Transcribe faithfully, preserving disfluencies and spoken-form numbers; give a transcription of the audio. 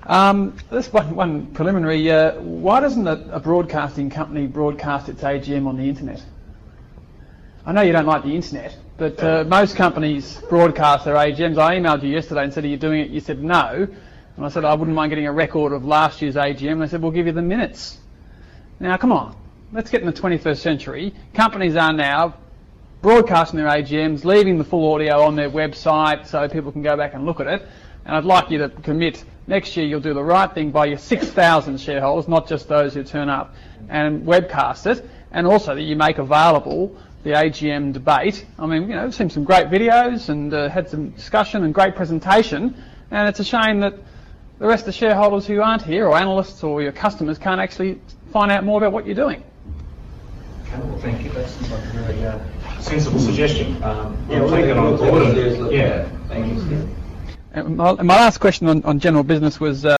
Um, this one, one preliminary, uh, why doesn't a, a broadcasting company broadcast its A G M on the internet? I know you don't like the internet, but uh, most companies broadcast their A G Ms. I emailed you yesterday and said, are you doing it? You said no. And I said, I wouldn't mind getting a record of last year's A G M. And they said, we'll give you the minutes. Now, come on. Let's get in the twenty-first century. Companies are now broadcasting their A G Ms, leaving the full audio on their website so people can go back and look at it. And I'd like you to commit next year you'll do the right thing by your six thousand shareholders, not just those who turn up, and webcast it, and also that you make available the A G M debate. I mean, you know, we've seen some great videos and uh, had some discussion and great presentation, and it's a shame that the rest of the shareholders who aren't here, or analysts or your customers, can't actually find out more about what you're doing. Okay, well, thank you. That seems like a very uh, sensible suggestion. Um, yeah, we'll take it on board. Yeah, thank you. And my, my last question on, on general business was, uh,